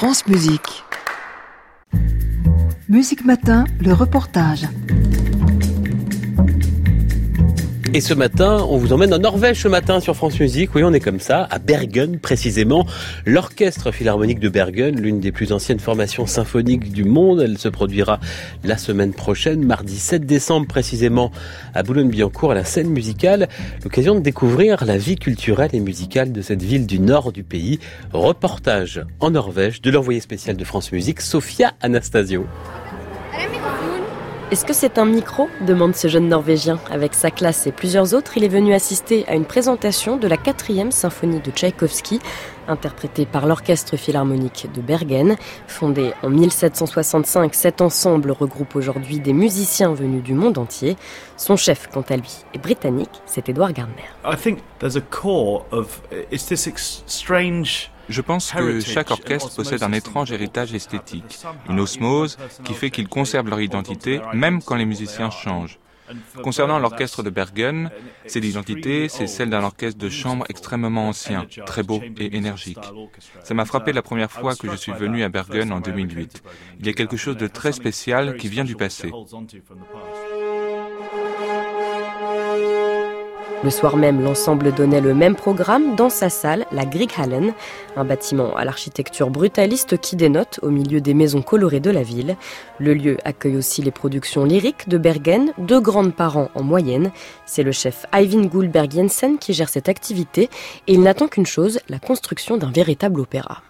France Musique. Musique Matin, le reportage. Et ce matin, on vous emmène en Norvège ce matin sur France Musique. Oui, on est comme ça, à Bergen précisément. L'Orchestre Philharmonique de Bergen, l'une des plus anciennes formations symphoniques du monde. Elle se produira la semaine prochaine, mardi 7 décembre précisément, à Boulogne-Billancourt, à la scène musicale. L'occasion de découvrir la vie culturelle et musicale de cette ville du nord du pays. Reportage en Norvège de l'envoyé spécial de France Musique, Sophia Anastasio. Est-ce que c'est un micro ? Demande ce jeune Norvégien. Avec sa classe et plusieurs autres, il est venu assister à une présentation de la 4e symphonie de Tchaïkovski, interprétée par l'Orchestre Philharmonique de Bergen. Fondé en 1765, cet ensemble regroupe aujourd'hui des musiciens venus du monde entier. Son chef, quant à lui, est britannique, c'est Edward Gardner. Je pense que chaque orchestre possède un étrange héritage esthétique, une osmose qui fait qu'ils conservent leur identité même quand les musiciens changent. Concernant l'orchestre de Bergen, cette identité, c'est celle d'un orchestre de chambre extrêmement ancien, très beau et énergique. Ça m'a frappé la première fois que je suis venu à Bergen en 2008. Il y a quelque chose de très spécial qui vient du passé. Le soir même, l'ensemble donnait le même programme dans sa salle, la Grieghallen, un bâtiment à l'architecture brutaliste qui dénote au milieu des maisons colorées de la ville. Le lieu accueille aussi les productions lyriques de Bergen, 2 grandes par an en moyenne. C'est le chef Eivind Gullberg Jensen qui gère cette activité et il n'attend qu'une chose, la construction d'un véritable opéra.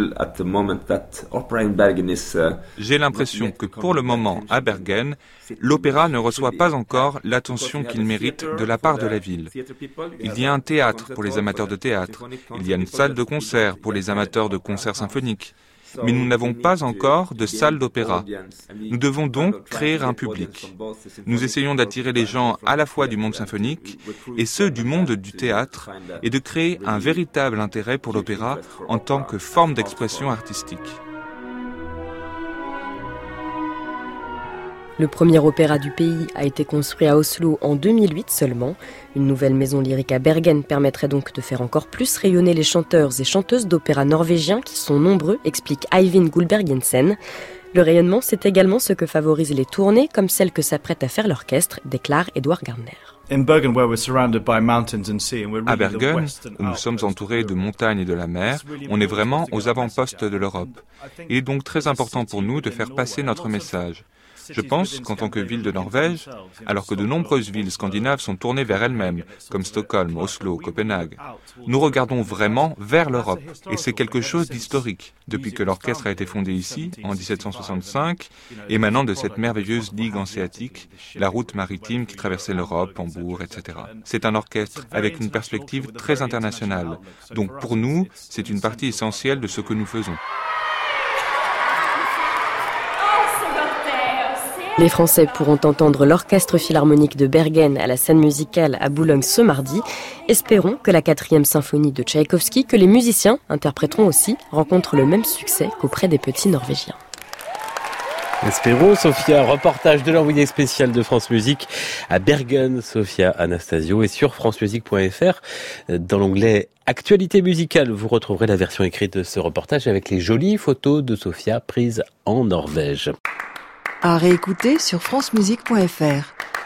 J'ai l'impression que pour le moment, à Bergen, l'opéra ne reçoit pas encore l'attention qu'il mérite de la part de la ville. Il y a un théâtre pour les amateurs de théâtre, il y a une salle de concert pour les amateurs de concerts symphoniques, mais nous n'avons pas encore de salle d'opéra. Nous devons donc créer un public. Nous essayons d'attirer les gens à la fois du monde symphonique et ceux du monde du théâtre et de créer un véritable intérêt pour l'opéra en tant que forme d'expression artistique. Le premier opéra du pays a été construit à Oslo en 2008 seulement. Une nouvelle maison lyrique à Bergen permettrait donc de faire encore plus rayonner les chanteurs et chanteuses d'opéra norvégiens qui sont nombreux, explique Eivind Gullberg Jensen. Le rayonnement, c'est également ce que favorisent les tournées, comme celle que s'apprête à faire l'orchestre, déclare Edward Gardner. À Bergen, où nous sommes entourés de montagnes et de la mer, on est vraiment aux avant-postes de l'Europe. Il est donc très important pour nous de faire passer notre message. Je pense qu'en tant que ville de Norvège, alors que de nombreuses villes scandinaves sont tournées vers elles-mêmes, comme Stockholm, Oslo, Copenhague, nous regardons vraiment vers l'Europe. Et c'est quelque chose d'historique. Depuis que l'orchestre a été fondé ici, en 1765, émanant de cette merveilleuse ligue hanséatique, la route maritime qui traversait l'Europe, Hambourg, etc. C'est un orchestre avec une perspective très internationale. Donc pour nous, c'est une partie essentielle de ce que nous faisons. Les Français pourront entendre l'Orchestre Philharmonique de Bergen à la scène musicale à Boulogne ce mardi. Espérons que la 4e symphonie de Tchaïkovski, que les musiciens interpréteront aussi, rencontre le même succès qu'auprès des petits Norvégiens. Espérons, Sophia, reportage de l'envoyé spécial de France Musique à Bergen, Sophia Anastasio, et sur francemusique.fr, dans l'onglet Actualité musicale, vous retrouverez la version écrite de ce reportage avec les jolies photos de Sophia prises en Norvège. À réécouter sur francemusique.fr.